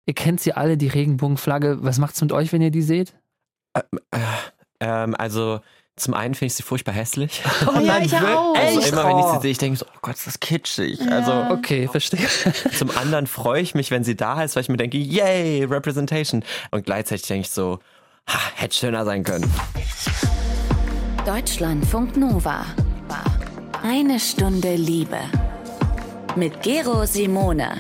Ihr kennt sie alle, die Regenbogenflagge. Was macht's mit euch, wenn ihr die seht? Also zum einen finde ich sie furchtbar hässlich. Oh ja, ich auch. Also Echt? immer wenn ich sie sehe, ich denke so, oh Gott, ist das kitschig. Ja. Also Okay, verstehe. zum anderen freue ich mich, wenn sie da ist, weil ich mir denke, yay, Representation. Und gleichzeitig denke ich so, hätte schöner sein können. Deutschlandfunk Nova. Eine Stunde Liebe. Mit Gero Simone.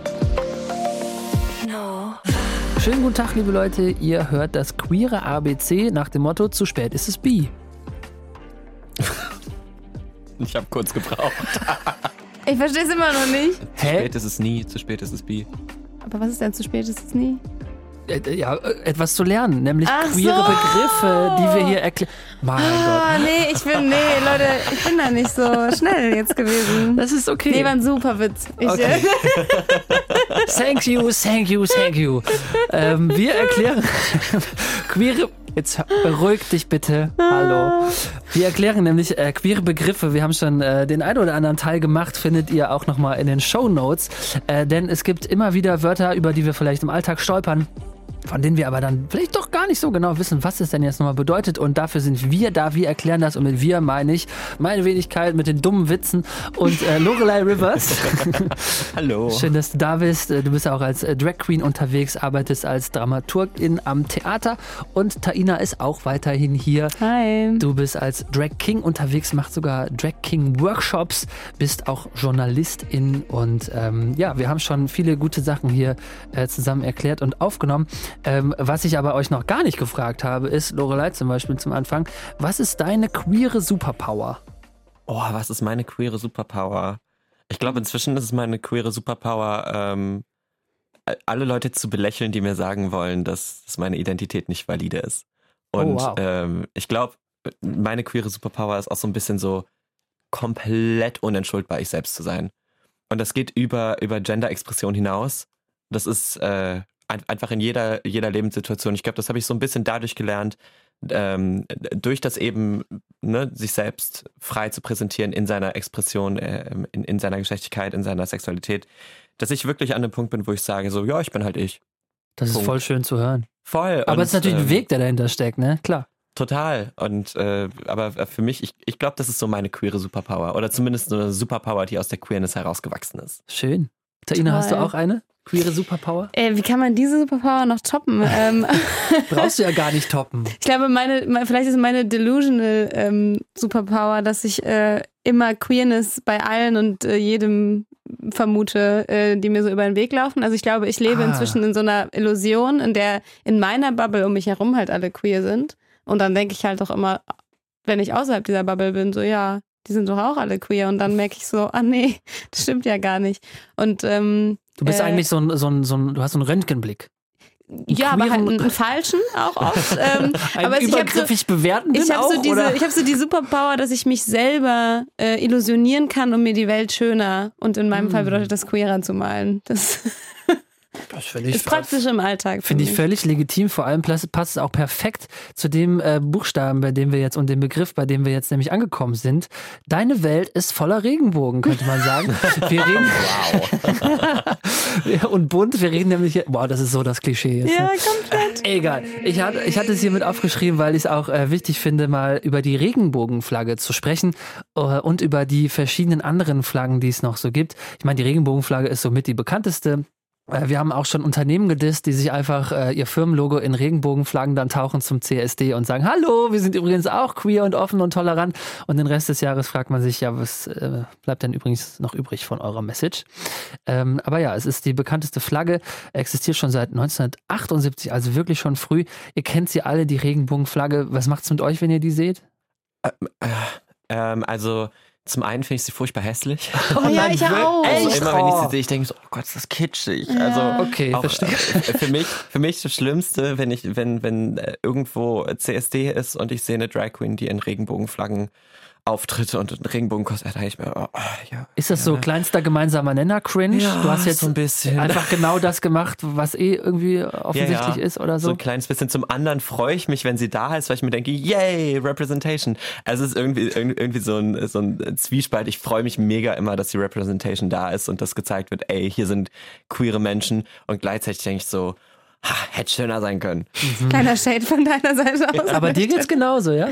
Schönen guten Tag, liebe Leute. Ihr hört das queere ABC nach dem Motto, zu spät ist es bi. Ich habe kurz gebraucht. Ich verstehe es immer noch nicht. Zu spät ist es nie, zu spät ist es bi. Aber was ist denn zu spät? Ist es nie? Ja, etwas zu lernen, nämlich Ach queere so. Begriffe, die wir hier erklären. Mein Gott. Nee, Leute, ich bin da nicht so schnell jetzt gewesen. Das ist okay. Nee, war ein super Witz. Okay. Thank you. Wir erklären queere... Jetzt beruhig dich bitte. Hallo. Wir erklären nämlich queere Begriffe. Wir haben schon den einen oder anderen Teil gemacht, findet ihr auch nochmal in den Shownotes. Denn es gibt immer wieder Wörter, über die wir vielleicht im Alltag stolpern, von denen wir aber dann vielleicht doch gar nicht so genau wissen, was es denn jetzt nochmal bedeutet. Und dafür sind wir da. Wir erklären das. Und mit wir meine ich meine Wenigkeit mit den dummen Witzen und Lorelei Rivers. Hallo. Schön, dass du da bist. Du bist auch als Drag Queen unterwegs, arbeitest als Dramaturgin am Theater. Und Taina ist auch weiterhin hier. Hi. Du bist als Drag King unterwegs, machst sogar Drag King Workshops, bist auch Journalistin. Und ja, wir haben schon viele gute Sachen hier zusammen erklärt und aufgenommen. Was ich aber euch noch gar nicht gefragt habe, ist, Lorelei zum Beispiel zum Anfang, was ist deine queere Superpower? Oh, was ist meine queere Superpower? Ich glaube, inzwischen ist es meine queere Superpower, alle Leute zu belächeln, die mir sagen wollen, dass meine Identität nicht valide ist. Und ich glaube, meine queere Superpower ist auch so ein bisschen so komplett unentschuldbar, ich selbst zu sein. Und das geht über Gender-Expression hinaus. Das ist einfach in jeder Lebenssituation. Ich glaube, das habe ich so ein bisschen dadurch gelernt, durch das eben sich selbst frei zu präsentieren in seiner Expression, in seiner Geschlechtlichkeit, in seiner Sexualität, dass ich wirklich an dem Punkt bin, wo ich sage, so, ja, ich bin halt ich. Das ist Punkt. voll schön zu hören. Voll. Aber es ist natürlich ein Weg, der dahinter steckt, ne? Klar. Total. Und aber für mich, ich glaube, das ist so meine queere Superpower. Oder zumindest so eine Superpower, die aus der Queerness herausgewachsen ist. Schön. Taina, Toll. hast du auch eine queere Superpower? Wie kann man diese Superpower noch toppen? Brauchst du ja gar nicht toppen. Ich glaube, vielleicht ist meine delusional Superpower, dass ich immer Queerness bei allen und jedem vermute, die mir so über den Weg laufen. Also ich glaube, ich lebe inzwischen in so einer Illusion, in der in meiner Bubble um mich herum halt alle queer sind. Und dann denke ich halt auch immer, wenn ich außerhalb dieser Bubble bin, so ja, die sind doch auch alle queer. Und dann merke ich so, nee, das stimmt ja gar nicht. Und du bist eigentlich du hast so einen Röntgenblick. Ja, aber halt einen falschen auch oft. Aber übergriffig bewertenden ich habe auch, ich habe so die Superpower, dass ich mich selber illusionieren kann, um mir die Welt schöner und in meinem Fall bedeutet das queerer zu malen. Das ist praktisch im Alltag. Finde ich völlig legitim. Vor allem passt es auch perfekt zu dem Buchstaben, bei dem wir jetzt und dem Begriff, bei dem wir jetzt nämlich angekommen sind. Deine Welt ist voller Regenbogen, könnte man sagen. Wir reden und bunt. Wir reden nämlich hier. Wow, das ist so das Klischee jetzt. Ja, Ne? komplett. Egal. Ich hatte es hier mit aufgeschrieben, weil ich es auch wichtig finde, mal über die Regenbogenflagge zu sprechen und über die verschiedenen anderen Flaggen, die es noch so gibt. Ich meine, die Regenbogenflagge ist somit die bekannteste. Wir haben auch schon Unternehmen gedisst, die sich einfach ihr Firmenlogo in Regenbogenflaggen dann tauchen zum CSD und sagen, hallo, wir sind übrigens auch queer und offen und tolerant. Und den Rest des Jahres fragt man sich, ja, was bleibt denn übrigens noch übrig von eurer Message? Aber ja, es ist die bekannteste Flagge, existiert schon seit 1978, also wirklich schon früh. Ihr kennt sie alle, die Regenbogenflagge. Was macht's mit euch, wenn ihr die seht? Also zum einen finde ich sie furchtbar hässlich. Oh ja, ich auch. Also Echt? immer wenn ich sie sehe, ich denke so, oh Gott, ist das kitschig. Ja. Also Okay, auch, verstehe. für mich das Schlimmste, wenn irgendwo CSD ist und ich sehe eine Drag Queen, die in Regenbogenflaggen Auftritte und Regenbogenkostüm. Da ich mir, ja. Ist das so kleinster gemeinsamer Nenner cringe? Ja, du hast jetzt so ein bisschen. einfach genau das gemacht, was irgendwie offensichtlich ist oder so? So ein kleines bisschen. Zum anderen freue ich mich, wenn sie da ist, weil ich mir denke, yay, Representation. Also es ist irgendwie so ein Zwiespalt. Ich freue mich mega immer, dass die Representation da ist und das gezeigt wird, ey, hier sind queere Menschen und gleichzeitig denke ich so, hätte schöner sein können. Kleiner Shade von deiner Seite aus. Aber dir geht's genauso, ja?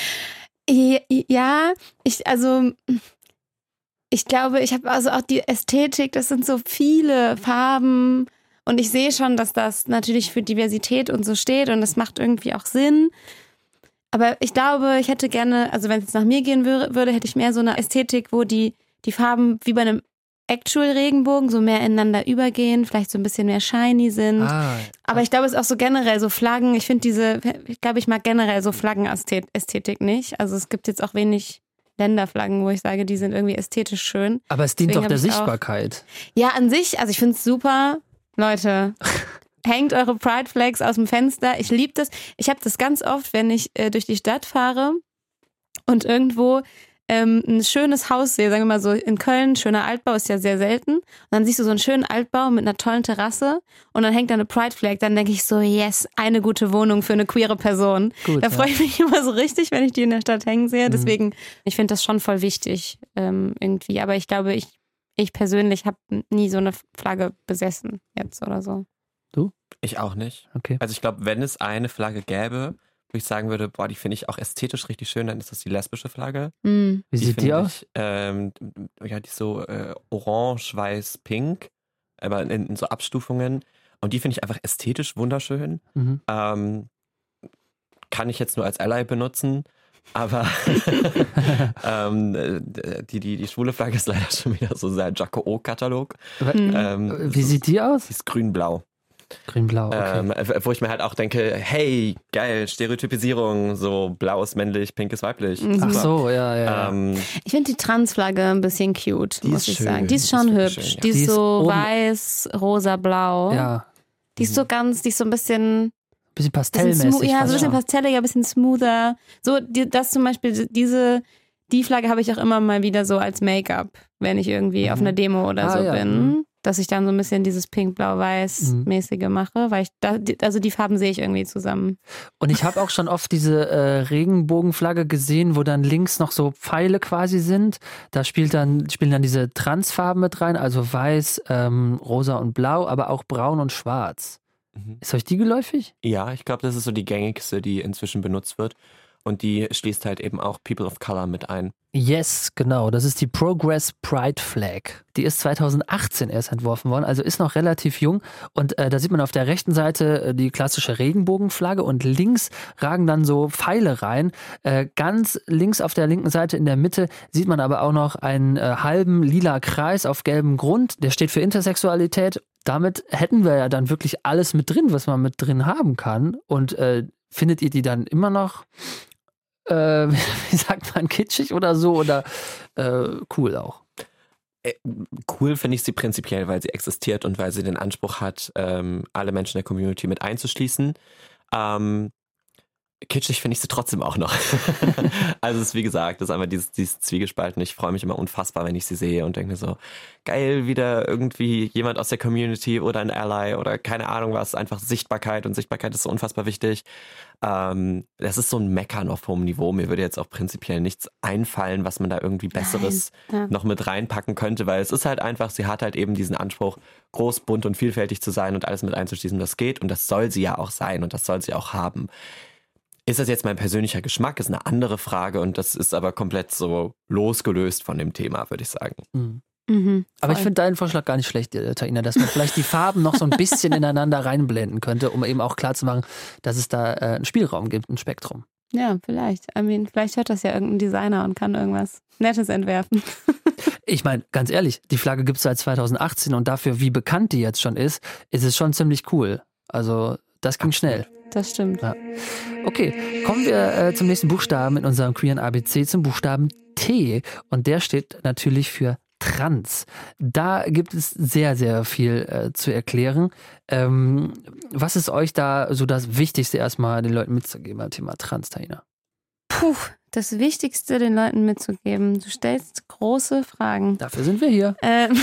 Ja, ich glaube, ich habe also auch die Ästhetik, das sind so viele Farben und ich sehe schon, dass das natürlich für Diversität und so steht und das macht irgendwie auch Sinn. Aber ich glaube, ich hätte gerne, also wenn es jetzt nach mir gehen würde, hätte ich mehr so eine Ästhetik, wo die Farben wie bei einem Actual-Regenbogen so mehr ineinander übergehen, vielleicht so ein bisschen mehr shiny sind. Aber ich glaube, es ist auch so generell so Flaggen. Ich mag generell so Flaggenästhetik nicht. Also es gibt jetzt auch wenig Länderflaggen, wo ich sage, die sind irgendwie ästhetisch schön. Aber es dient Deswegen doch der habe ich Sichtbarkeit. Ja, an sich, also ich finde es super. Leute, hängt eure Pride Flags aus dem Fenster. Ich liebe das. Ich habe das ganz oft, wenn ich durch die Stadt fahre und irgendwo ein schönes Haus sehe, sagen wir mal so in Köln, schöner Altbau, ist ja sehr selten. Und dann siehst du so einen schönen Altbau mit einer tollen Terrasse und dann hängt da eine Pride Flag. Dann denke ich so, yes, eine gute Wohnung für eine queere Person. Gut, da freue ich mich immer so richtig, wenn ich die in der Stadt hängen sehe. Mhm. Deswegen, ich finde das schon voll wichtig irgendwie. Aber ich glaube, ich persönlich habe nie so eine Flagge besessen jetzt oder so. Du? Ich auch nicht. Okay. Also ich glaube, wenn es eine Flagge gäbe, wo ich sagen würde, die finde ich auch ästhetisch richtig schön, dann ist das die lesbische Flagge. Mm. Wie sieht die aus? Die ist so orange, weiß, pink, aber in so Abstufungen. Und die finde ich einfach ästhetisch wunderschön. Mhm. Kann ich jetzt nur als Ally benutzen, aber die schwule Flagge ist leider schon wieder so sehr Jacques-O-Katalog. Wie sieht die aus? Die ist grün-blau. Grün-blau, okay. Wo ich mir halt auch denke, hey, geil, Stereotypisierung, so blau ist männlich, pink ist weiblich. Mhm. Ach Super. so, ja. Ich finde die Transflagge ein bisschen cute, muss ich schön. sagen. Die ist schon Die ist hübsch. wirklich schön, ja. Die ist Die ist so oben- weiß, rosa, blau. Ja, Die ist so ein bisschen bisschen pastellmäßig. so ein fast bisschen schon. pastelliger, ein bisschen smoother. So, das zum Beispiel, die Flagge habe ich auch immer mal wieder so als Make-up, wenn ich irgendwie auf einer Demo oder so ja. bin. Dass ich dann so ein bisschen dieses Pink-Blau-Weiß-mäßige mache, weil also die Farben sehe ich irgendwie zusammen. Und ich habe auch schon oft diese Regenbogenflagge gesehen, wo dann links noch so Pfeile quasi sind. Da spielen dann diese Transfarben mit rein, also weiß, rosa und blau, aber auch braun und schwarz. Ist euch die geläufig? Ja, ich glaube, das ist so die gängigste, die inzwischen benutzt wird. Und die schließt halt eben auch People of Color mit ein. Yes, genau. Das ist die Progress Pride Flag. Die ist 2018 erst entworfen worden, also ist noch relativ jung. Und da sieht man auf der rechten Seite die klassische Regenbogenflagge und links ragen dann so Pfeile rein. Ganz links auf der linken Seite in der Mitte sieht man aber auch noch einen halben lila Kreis auf gelbem Grund. Der steht für Intersexualität. Damit hätten wir ja dann wirklich alles mit drin, was man mit drin haben kann. Und findet ihr die dann immer noch wie sagt man, kitschig oder so oder cool auch? Cool finde ich sie prinzipiell, weil sie existiert und weil sie den Anspruch hat, alle Menschen der Community mit einzuschließen. Kitschig finde ich sie trotzdem auch noch. Also es ist, wie gesagt, das ist einfach dieses Zwiegespalten. Ich freue mich immer unfassbar, wenn ich sie sehe und denke mir so, geil, wieder irgendwie jemand aus der Community oder ein Ally oder keine Ahnung was, einfach Sichtbarkeit und Sichtbarkeit ist so unfassbar wichtig. Das ist so ein Meckern auf hohem Niveau. Mir würde jetzt auch prinzipiell nichts einfallen, was man da irgendwie Besseres noch mit reinpacken könnte, weil es ist halt einfach, sie hat halt eben diesen Anspruch, groß, bunt und vielfältig zu sein und alles mit einzuschließen, das geht und das soll sie ja auch sein und das soll sie auch haben. Ist das jetzt mein persönlicher Geschmack, ist eine andere Frage und das ist aber komplett so losgelöst von dem Thema, würde ich sagen. Aber ich finde deinen Vorschlag gar nicht schlecht, Taina, dass man vielleicht die Farben noch so ein bisschen ineinander reinblenden könnte, um eben auch klarzumachen, dass es da einen Spielraum gibt, ein Spektrum. Ja, vielleicht. Vielleicht hört das ja irgendein Designer und kann irgendwas Nettes entwerfen. Ich meine, ganz ehrlich, die Flagge gibt es seit 2018 und dafür, wie bekannt die jetzt schon ist es schon ziemlich cool. Also das ging schnell. Das stimmt. Ja. Okay, kommen wir zum nächsten Buchstaben in unserem queeren ABC, zum Buchstaben T. Und der steht natürlich für Trans. Da gibt es sehr, sehr viel zu erklären. Was ist euch da so das Wichtigste erstmal den Leuten mitzugeben beim Thema Trans, Taina? das Wichtigste den Leuten mitzugeben. Du stellst große Fragen. Dafür sind wir hier.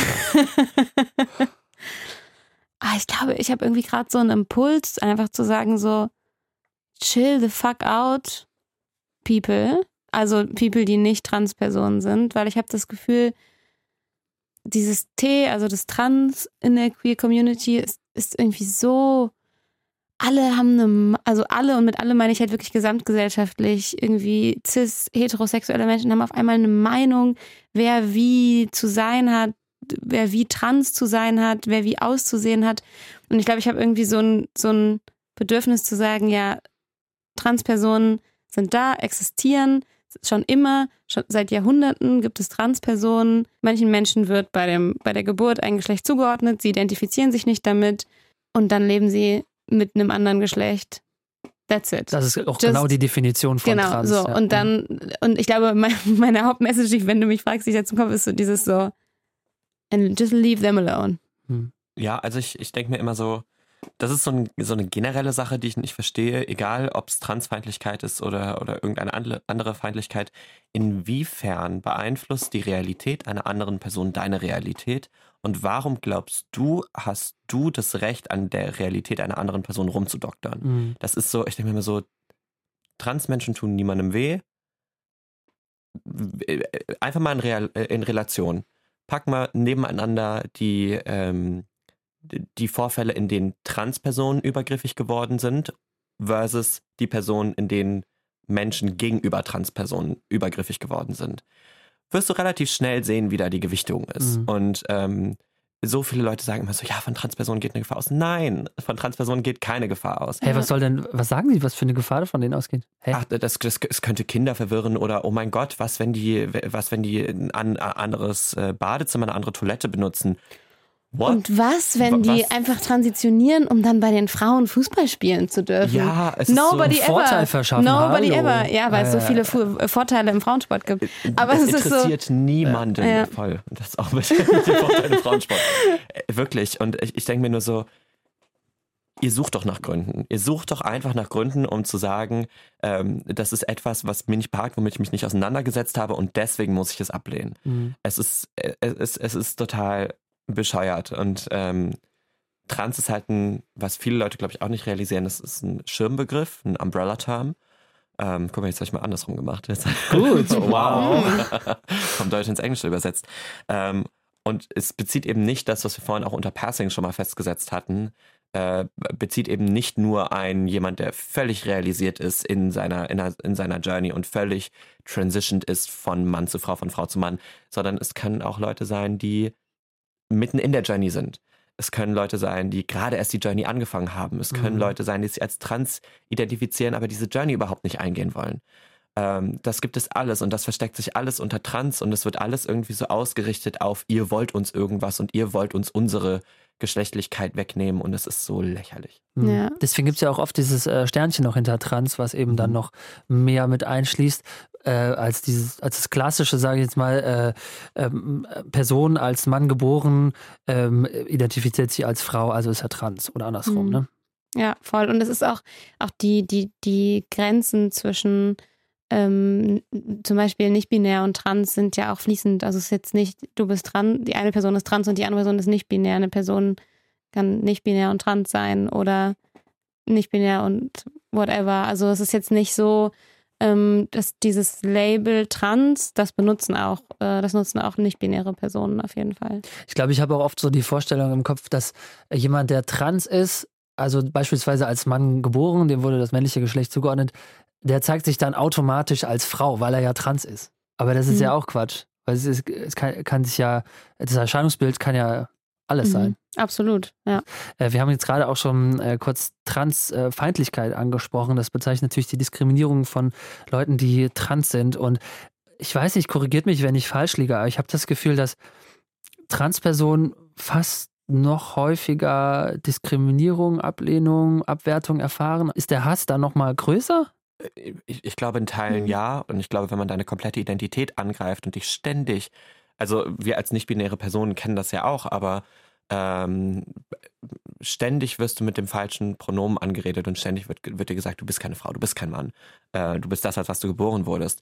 Ich glaube, ich habe irgendwie gerade so einen Impuls, einfach zu sagen so, chill the fuck out, people. Also people, die nicht Transpersonen sind, weil ich habe das Gefühl, dieses T, also das Trans in der Queer Community ist irgendwie so, alle haben alle und mit alle meine ich halt wirklich gesamtgesellschaftlich, irgendwie cis, heterosexuelle Menschen haben auf einmal eine Meinung, wer wie zu sein hat, wer wie trans zu sein hat, wer wie auszusehen hat. Und ich glaube, ich habe irgendwie so ein Bedürfnis zu sagen, ja, Transpersonen sind da, existieren, schon immer, schon seit Jahrhunderten gibt es Transpersonen. Manchen Menschen wird bei der Geburt ein Geschlecht zugeordnet, sie identifizieren sich nicht damit und dann leben sie mit einem anderen Geschlecht. That's it. Das ist auch genau die Definition von Trans. Genau, so. Ja. Und ich glaube, meine Hauptmessage, wenn du mich fragst, die ich jetzt im Kopf ist so dieses so, and just leave them alone. Ja, also ich denke mir immer so, das ist so eine generelle Sache, die ich nicht verstehe, egal ob es Transfeindlichkeit ist oder irgendeine andere Feindlichkeit. Inwiefern beeinflusst die Realität einer anderen Person deine Realität? Und warum glaubst du, hast du das Recht, an der Realität einer anderen Person rumzudoktern? Das ist so, ich denke mir immer so, Transmenschen tun niemandem weh. Einfach mal in Relation. Pack mal nebeneinander die Vorfälle, in denen Transpersonen übergriffig geworden sind, versus die Personen, in denen Menschen gegenüber Transpersonen übergriffig geworden sind. Wirst du relativ schnell sehen, wie da die Gewichtung ist. Und so viele Leute sagen immer so, ja, von Transpersonen geht eine Gefahr aus. Nein, von Transpersonen geht keine Gefahr aus. Hey, was sagen die, was für eine Gefahr von denen ausgeht? Hey? Ach, das könnte Kinder verwirren oder, oh mein Gott, was wenn die ein anderes Badezimmer, eine andere Toilette benutzen? What? Und was, wenn die einfach transitionieren, um dann bei den Frauen Fußball spielen zu dürfen? Ja, es ist Nobody so ein Vorteil verschaffen. Nobody ever. Ja, weil es so viele Vorteile im Frauensport gibt. Aber es interessiert so, niemanden. Ja. Voll. Das ist auch mit den Vorteilen im Frauensport. Wirklich. Und ich denke mir nur so, ihr sucht doch nach Gründen. Ihr sucht doch einfach nach Gründen, um zu sagen, das ist etwas, was mir nicht behagt, womit ich mich nicht auseinandergesetzt habe und deswegen muss ich es ablehnen. Es ist total bescheuert und Trans ist halt was viele Leute, glaube ich, auch nicht realisieren, das ist ein Schirmbegriff, ein Umbrella-Term. Guck mal, jetzt habe ich mal andersrum gemacht. Gut. Wow. Vom Deutsch ins Englische übersetzt. Und es bezieht eben nicht das, was wir vorhin auch unter Passing schon mal festgesetzt hatten, bezieht eben nicht nur jemand, der völlig realisiert ist in seiner Journey und völlig transitioned ist von Mann zu Frau, von Frau zu Mann, sondern es können auch Leute sein, die mitten in der Journey sind. Es können Leute sein, die gerade erst die Journey angefangen haben. Es können Leute sein, die sich als trans identifizieren, aber diese Journey überhaupt nicht eingehen wollen. Das gibt es alles und das versteckt sich alles unter Trans und es wird alles irgendwie so ausgerichtet auf, ihr wollt uns irgendwas und ihr wollt uns unsere Geschlechtlichkeit wegnehmen und es ist so lächerlich. Ja. Deswegen gibt es ja auch oft dieses Sternchen noch hinter Trans, was eben dann noch mehr mit einschließt, als das klassische, sage ich jetzt mal, Person als Mann geboren, identifiziert sich als Frau, also ist er trans oder andersrum, ne? Ja, voll. Und es ist auch die Grenzen zwischen zum Beispiel nicht-binär und trans sind ja auch fließend. Also es ist jetzt nicht, du bist trans, die eine Person ist trans und die andere Person ist nicht-binär. Eine Person kann nicht-binär und trans sein oder nicht-binär und whatever. Also es ist jetzt nicht so, dass dieses Label trans, das nutzen auch nicht-binäre Personen auf jeden Fall. Ich glaube, ich habe auch oft so die Vorstellung im Kopf, dass jemand, der trans ist, also beispielsweise als Mann geboren, dem wurde das männliche Geschlecht zugeordnet, der zeigt sich dann automatisch als Frau, weil er ja trans ist. Aber das ist ja auch Quatsch. Weil es kann sich ja, das Erscheinungsbild kann ja alles sein. Absolut, ja. Wir haben jetzt gerade auch schon kurz Transfeindlichkeit angesprochen. Das bezeichnet natürlich die Diskriminierung von Leuten, die trans sind. Und ich weiß nicht, korrigiert mich, wenn ich falsch liege, aber ich habe das Gefühl, dass Transpersonen fast noch häufiger Diskriminierung, Ablehnung, Abwertung erfahren. Ist der Hass da nochmal größer? Ich glaube in Teilen ja. Und ich glaube, wenn man deine komplette Identität angreift und dich ständig, also wir als nicht-binäre Personen kennen das ja auch, aber ständig wirst du mit dem falschen Pronomen angeredet und ständig wird dir gesagt, du bist keine Frau, du bist kein Mann, du bist das, als was du geboren wurdest.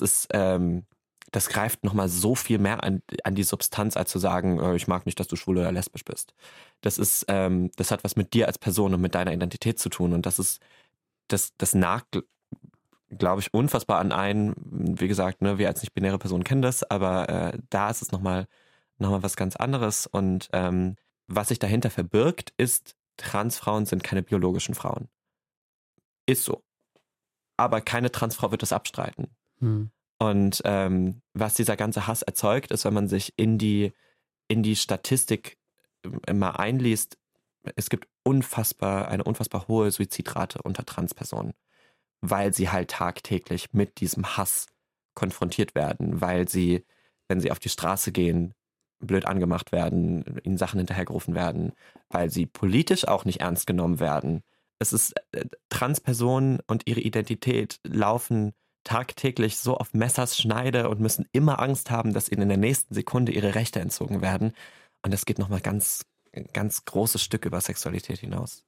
Das greift nochmal so viel mehr an die Substanz, als zu sagen, ich mag nicht, dass du schwul oder lesbisch bist. Das hat was mit dir als Person und mit deiner Identität zu tun. Und das nagt, glaube ich, unfassbar an einen. Wie gesagt, ne, wir als nicht-binäre Personen kennen das, aber da ist es nochmal was ganz anderes. Und was sich dahinter verbirgt, ist, Transfrauen sind keine biologischen Frauen. Ist so. Aber keine Transfrau wird das abstreiten. Und was dieser ganze Hass erzeugt, ist, wenn man sich in die Statistik mal einliest, es gibt eine unfassbar hohe Suizidrate unter Transpersonen, weil sie halt tagtäglich mit diesem Hass konfrontiert werden, weil sie, wenn sie auf die Straße gehen, blöd angemacht werden, ihnen Sachen hinterhergerufen werden, weil sie politisch auch nicht ernst genommen werden. Es ist, Transpersonen und ihre Identität laufen tagtäglich so auf Messers Schneide und müssen immer Angst haben, dass ihnen in der nächsten Sekunde ihre Rechte entzogen werden. Und das geht nochmal ganz, ganz großes Stück über Sexualität hinaus.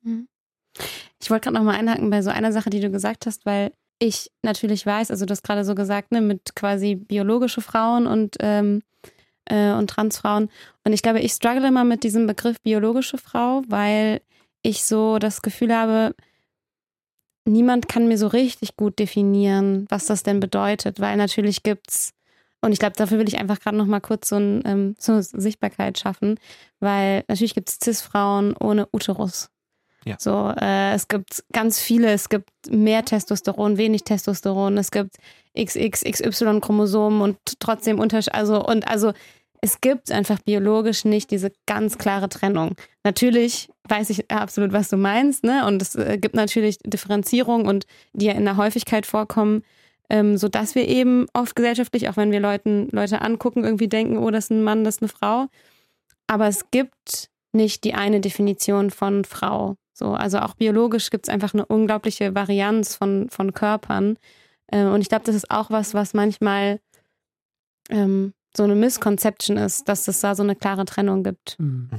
Ich wollte gerade nochmal einhaken bei so einer Sache, die du gesagt hast, weil ich natürlich weiß, also du hast gerade so gesagt, ne, mit quasi biologische Frauen und Transfrauen. Und ich glaube, ich struggle immer mit diesem Begriff biologische Frau, weil ich so das Gefühl habe, niemand kann mir so richtig gut definieren, was das denn bedeutet, weil natürlich gibt's, und ich glaube, dafür will ich einfach gerade noch mal kurz so eine Sichtbarkeit schaffen, weil natürlich gibt es Cis-Frauen ohne Uterus. Ja. So, es gibt ganz viele, es gibt mehr Testosteron, wenig Testosteron, es gibt XY-Chromosomen und trotzdem also es gibt einfach biologisch nicht diese ganz klare Trennung. Natürlich weiß ich absolut, was du meinst, ne? Und es gibt natürlich Differenzierung und die ja in der Häufigkeit vorkommen, sodass wir eben oft gesellschaftlich, auch wenn wir Leute angucken, irgendwie denken, oh, das ist ein Mann, das ist eine Frau. Aber es gibt nicht die eine Definition von Frau. So, also auch biologisch gibt es einfach eine unglaubliche Varianz von Körpern. Und ich glaube, das ist auch was manchmal so eine Misconception ist, dass es da so eine klare Trennung gibt.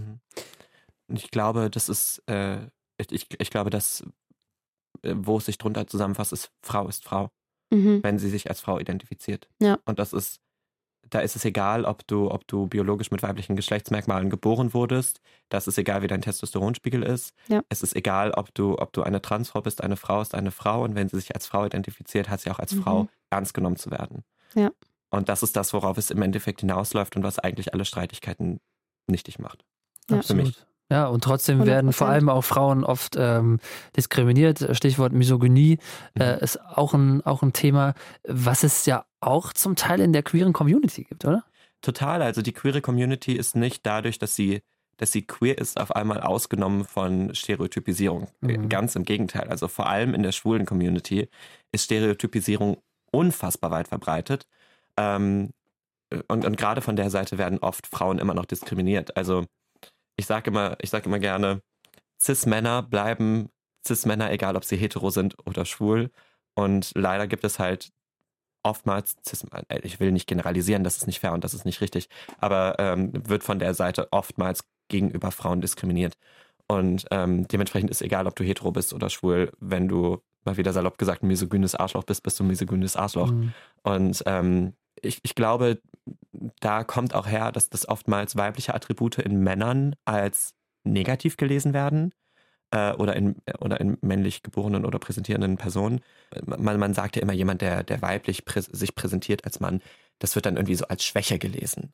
Ich glaube, das ist, ich glaube, dass, wo es sich drunter zusammenfasst, ist Frau, wenn sie sich als Frau identifiziert. Ja. Und da ist es egal, ob du biologisch mit weiblichen Geschlechtsmerkmalen geboren wurdest. Das ist egal, wie dein Testosteronspiegel ist. Ja. Es ist egal, ob du eine Transfrau bist, eine Frau ist eine Frau. Und wenn sie sich als Frau identifiziert, hat sie auch als Frau ernst genommen zu werden. Ja. Und das ist das, worauf es im Endeffekt hinausläuft und was eigentlich alle Streitigkeiten nichtig macht. Ja. Für mich. Ja, und trotzdem 100%. werden vor allem auch Frauen oft diskriminiert. Stichwort Misogynie ist auch ein Thema, was es ja auch zum Teil in der queeren Community gibt, oder? Total. Also die queere Community ist nicht dadurch, dass sie queer ist, auf einmal ausgenommen von Stereotypisierung. Ganz im Gegenteil. Also vor allem in der schwulen Community ist Stereotypisierung unfassbar weit verbreitet. Und gerade von der Seite werden oft Frauen immer noch diskriminiert. Also ich sag immer gerne, Cis-Männer bleiben Cis-Männer, egal ob sie hetero sind oder schwul. Und leider gibt es halt oftmals, ich will nicht generalisieren, das ist nicht fair und das ist nicht richtig, aber wird von der Seite oftmals gegenüber Frauen diskriminiert. Und dementsprechend ist egal, ob du hetero bist oder schwul, wenn du, mal wieder salopp gesagt, ein misogynes Arschloch bist du ein misogynes Arschloch. Und ich glaube, da kommt auch her, dass das oftmals weibliche Attribute in Männern als negativ gelesen werden oder in männlich geborenen oder präsentierenden Personen. Man sagt ja immer, jemand, der weiblich sich präsentiert als Mann, das wird dann irgendwie so als Schwäche gelesen.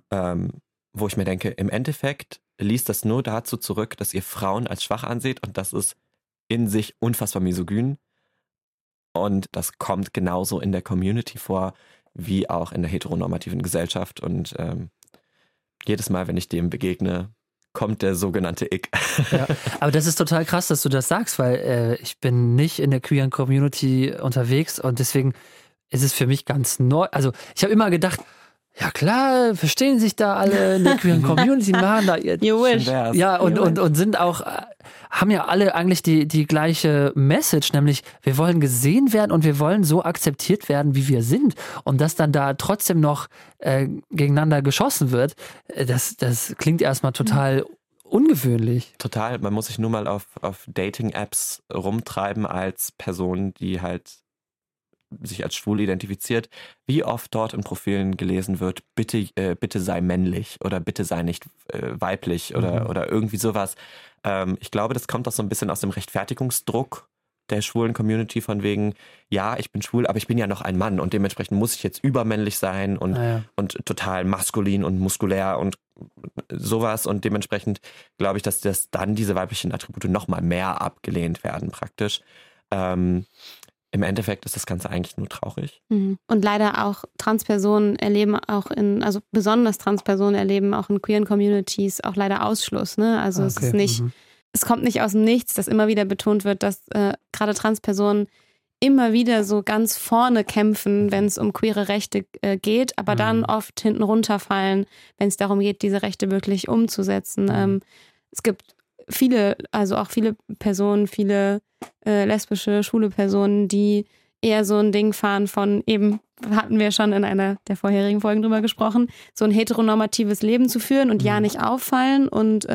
Wo ich mir denke, im Endeffekt liest das nur dazu zurück, dass ihr Frauen als schwach anseht und das ist in sich unfassbar misogyn. Und das kommt genauso in der Community vor, wie auch in der heteronormativen Gesellschaft. Und jedes Mal, wenn ich dem begegne, kommt der sogenannte Ick. Ja, aber das ist total krass, dass du das sagst, weil ich bin nicht in der queeren Community unterwegs und deswegen ist es für mich ganz neu. Also ich habe immer gedacht, ja klar, verstehen sich da alle in der queeren Community, machen da ihr... You wish. Ja, und sind auch, haben ja alle eigentlich die gleiche Message, nämlich wir wollen gesehen werden und wir wollen so akzeptiert werden, wie wir sind. Und dass dann da trotzdem noch gegeneinander geschossen wird, das klingt erstmal total ungewöhnlich. Total. Man muss sich nur mal auf Dating-Apps rumtreiben als Person, die halt sich als schwul identifiziert, wie oft dort in Profilen gelesen wird, bitte sei männlich oder bitte sei nicht weiblich oder irgendwie sowas. Ich glaube, das kommt auch so ein bisschen aus dem Rechtfertigungsdruck der schwulen Community von wegen, ja, ich bin schwul, aber ich bin ja noch ein Mann und dementsprechend muss ich jetzt übermännlich sein und total maskulin und muskulär und sowas und dementsprechend glaube ich, dass das dann diese weiblichen Attribute noch mal mehr abgelehnt werden praktisch. Im Endeffekt ist das Ganze eigentlich nur traurig. Und leider auch Transpersonen erleben also besonders Transpersonen erleben auch in queeren Communities auch leider Ausschluss, ne? Also es ist nicht, es kommt nicht aus dem Nichts, dass immer wieder betont wird, dass gerade Transpersonen immer wieder so ganz vorne kämpfen, wenn es um queere Rechte geht, aber dann oft hinten runterfallen, wenn es darum geht, diese Rechte wirklich umzusetzen. Es gibt viele Personen, viele lesbische, schwule Personen, die eher so ein Ding fahren von eben, hatten wir schon in einer der vorherigen Folgen drüber gesprochen, so ein heteronormatives Leben zu führen und ja nicht auffallen und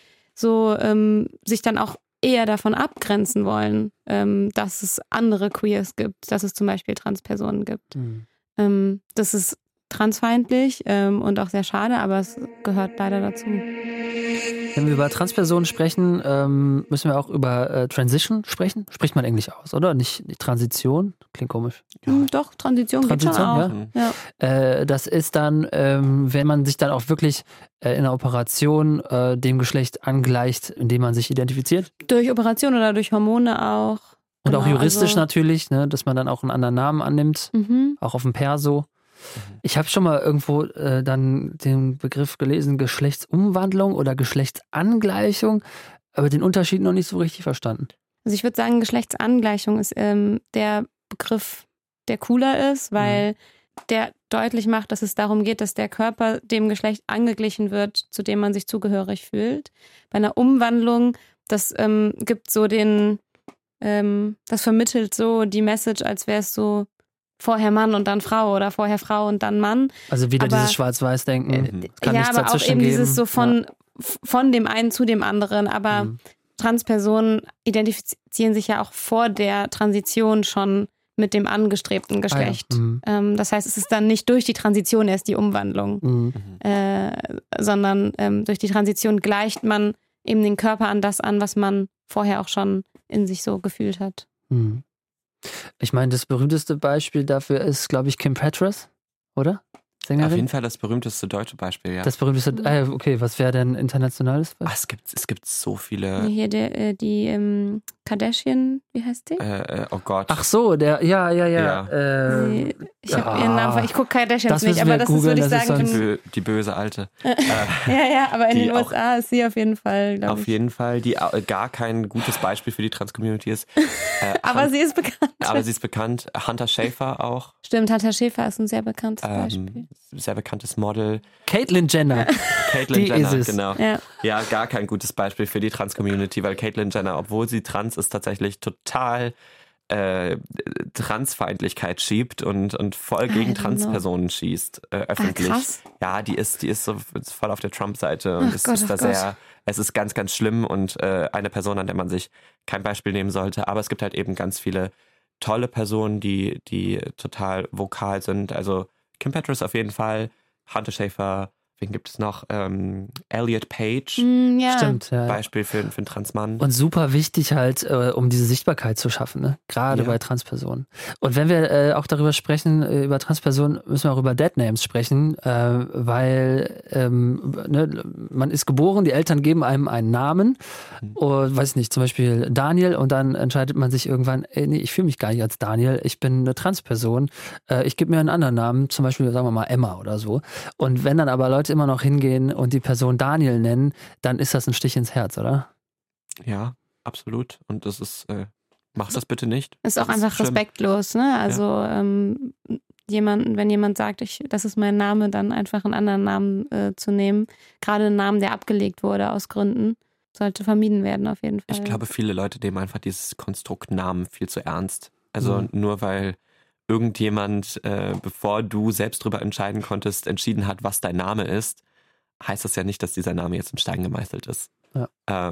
sich dann auch eher davon abgrenzen wollen, dass es andere Queers gibt, dass es zum Beispiel Transpersonen gibt. Das ist transfeindlich und auch sehr schade, aber es gehört leider dazu. Wenn wir über Transpersonen sprechen, müssen wir auch über Transition sprechen. Spricht man Englisch aus, oder? Nicht Transition? Klingt komisch. Doch, Transition geht schon auch. Ja. Das ist dann, wenn man sich dann auch wirklich in einer Operation dem Geschlecht angleicht, in dem man sich identifiziert. Durch Operation oder durch Hormone auch. Und auch juristisch natürlich, ne, dass man dann auch einen anderen Namen annimmt, auch auf dem Perso. Ich habe schon mal irgendwo dann den Begriff gelesen, Geschlechtsumwandlung oder Geschlechtsangleichung, aber den Unterschied noch nicht so richtig verstanden. Also ich würde sagen, Geschlechtsangleichung ist der Begriff, der cooler ist, weil der deutlich macht, dass es darum geht, dass der Körper dem Geschlecht angeglichen wird, zu dem man sich zugehörig fühlt. Bei einer Umwandlung, das gibt so das vermittelt so die Message, als wäre es so vorher Mann und dann Frau oder vorher Frau und dann Mann. Also wieder dieses Schwarz-Weiß-Denken. Kann nichts aber auch eben geben. dieses so von dem einen zu dem anderen. Aber Transpersonen identifizieren sich ja auch vor der Transition schon mit dem angestrebten Geschlecht. Das heißt, es ist dann nicht durch die Transition erst die Umwandlung, sondern durch die Transition gleicht man eben den Körper an das an, was man vorher auch schon in sich so gefühlt hat. Ich meine, das berühmteste Beispiel dafür ist, glaube ich, Kim Petras, oder? Sängerin? Auf jeden Fall das berühmteste deutsche Beispiel, ja. Das berühmteste, okay, was wäre denn internationales Beispiel? Es gibt so viele. Hier die Kardashian, wie heißt die? Oh Gott. Ach so, ich habe ihren Namen, ich gucke Kardashians nicht, aber das googlen, ist, würde ich sagen, die böse Alte. Aber in den USA ist sie auf jeden Fall, glaube ich. Auf jeden Fall, die gar kein gutes Beispiel für die Trans-Community ist. Aber sie ist bekannt. Aber sie ist bekannt. Hunter Schafer auch. Stimmt, Hunter Schafer ist ein sehr bekanntes Beispiel. Sehr bekanntes Model. Caitlyn Jenner. Caitlyn Jenner, ist es. genau. Ja, gar kein gutes Beispiel für die Trans-Community, weil Caitlyn Jenner, obwohl sie trans ist, tatsächlich total Transfeindlichkeit schiebt und voll gegen Transpersonen schießt, öffentlich. Krass. Ja, die ist so voll auf der Trump-Seite und es ist ganz, ganz schlimm und eine Person, an der man sich kein Beispiel nehmen sollte. Aber es gibt halt eben ganz viele tolle Personen, die total vokal sind. Also Kim Petras auf jeden Fall, Hunter Schafer, wen gibt es noch? Elliot Page. Stimmt, ja. Beispiel für einen Transmann. Und super wichtig halt, um diese Sichtbarkeit zu schaffen, ne? Gerade bei Transpersonen. Und wenn wir auch darüber sprechen, über Transpersonen, müssen wir auch über Deadnames sprechen, weil man ist geboren, die Eltern geben einem einen Namen, weiß nicht, zum Beispiel Daniel, und dann entscheidet man sich irgendwann, nee, ich fühle mich gar nicht als Daniel, ich bin eine Transperson, ich gebe mir einen anderen Namen, zum Beispiel, sagen wir mal, Emma oder so. Und wenn dann aber Leute immer noch hingehen und die Person Daniel nennen, dann ist das ein Stich ins Herz, oder? Ja, absolut. Und das ist, mach das bitte nicht. Ist auch einfach respektlos, ne? Also wenn jemand sagt, das ist mein Name, dann einfach einen anderen Namen zu nehmen. Gerade einen Namen, der abgelegt wurde aus Gründen, sollte vermieden werden auf jeden Fall. Ich glaube, viele Leute nehmen einfach dieses Konstrukt Namen viel zu ernst. Also nur weil irgendjemand, bevor du selbst drüber entscheiden konntest, entschieden hat, was dein Name ist, heißt das ja nicht, dass dieser Name jetzt in Stein gemeißelt ist. Ja.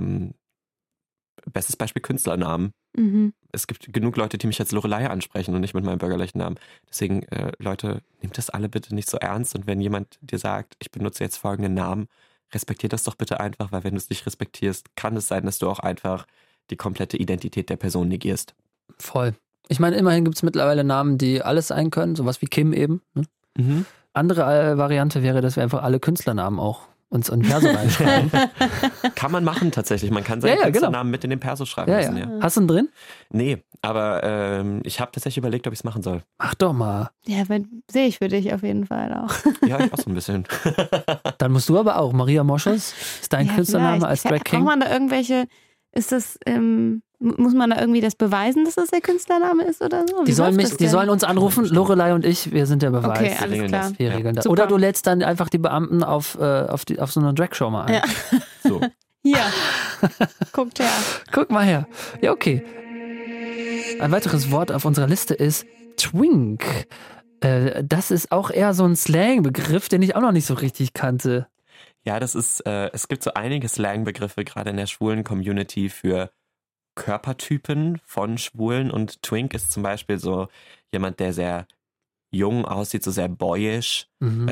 Bestes Beispiel Künstlernamen. Mhm. Es gibt genug Leute, die mich als Lorelei ansprechen und nicht mit meinem bürgerlichen Namen. Deswegen, Leute, nehmt das alle bitte nicht so ernst. Und wenn jemand dir sagt, ich benutze jetzt folgenden Namen, respektier das doch bitte einfach, weil wenn du es nicht respektierst, kann es sein, dass du auch einfach die komplette Identität der Person negierst. Voll. Ich meine, immerhin gibt es mittlerweile Namen, die alles sein können, sowas wie Kim eben. Ne? Mhm. Andere Variante wäre, dass wir einfach alle Künstlernamen auch uns in Perso reinschreiben. Kann man machen tatsächlich. Man kann seinen Ja, Künstlernamen mit in den Perso schreiben lassen. Ja. Hast du ihn drin? Nee, aber ich habe tatsächlich überlegt, ob ich es machen soll. Mach doch mal. Ja, sehe ich für dich auf jeden Fall auch. Ja, ich auch so ein bisschen. Dann musst du aber auch. Maria Moschus ist dein Künstlername als Drag King. Braucht man da irgendwelche, ist das, muss man da irgendwie das beweisen, dass das der Künstlername ist oder so? Die sollen uns anrufen, Lorelei und ich, wir sind der Beweis. Okay, alles klar. Wir regeln das. Super. Oder du lädst dann einfach die Beamten auf so einer Dragshow mal ein. Ja. So. Hier, guckt her. Guck mal her. Ja, okay. Ein weiteres Wort auf unserer Liste ist Twink. Das ist auch eher so ein Slang-Begriff, den ich auch noch nicht so richtig kannte. Ja, das ist, es gibt so einige Slang-Begriffe, gerade in der schwulen Community, für Körpertypen von Schwulen. Und Twink ist zum Beispiel so jemand, der sehr jung aussieht, so sehr boyish,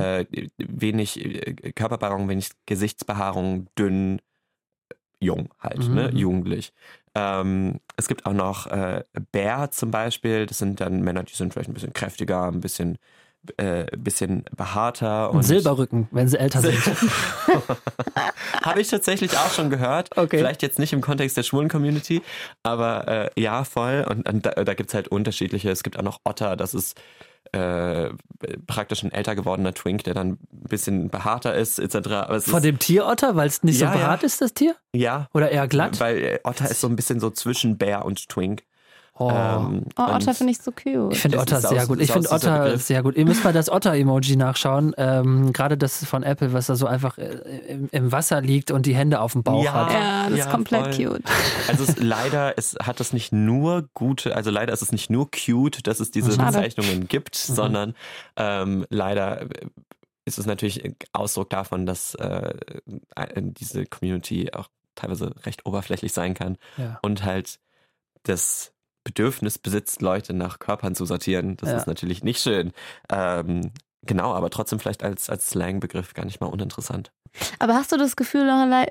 wenig Körperbehaarung, wenig Gesichtsbehaarung, dünn, jung halt, ne, jugendlich. Es gibt auch noch Bear zum Beispiel, das sind dann Männer, die sind vielleicht ein bisschen kräftiger, ein bisschen behaarter. Und Silberrücken, wenn sie älter sind. Habe ich tatsächlich auch schon gehört. Okay. Vielleicht jetzt nicht im Kontext der schwulen Community, aber ja, voll. Und da gibt es halt unterschiedliche. Es gibt auch noch Otter, das ist praktisch ein älter gewordener Twink, der dann ein bisschen behaarter ist, etc. Aber Von dem Tierotter, weil es nicht so behaart ist, das Tier? Ja. Oder eher glatt? Weil Otter ist so ein bisschen so zwischen Bär und Twink. Otter finde ich so cute. Ich finde Otter sehr gut. Ich finde Otter sehr gut. Ihr müsst mal das Otter-Emoji nachschauen. Gerade das von Apple, was da so einfach im Wasser liegt und die Hände auf dem Bauch hat. Ja, das ist komplett cute. Also leider hat es nicht nur gute, also leider ist es nicht nur cute, dass es diese Bezeichnungen gibt, sondern leider ist es natürlich ein Ausdruck davon, dass diese Community auch teilweise recht oberflächlich sein kann und halt das Bedürfnis besitzt, Leute nach Körpern zu sortieren. Das ist natürlich nicht schön. Genau, aber trotzdem vielleicht als Slang-Begriff gar nicht mal uninteressant. Aber hast du das Gefühl, Lorelei,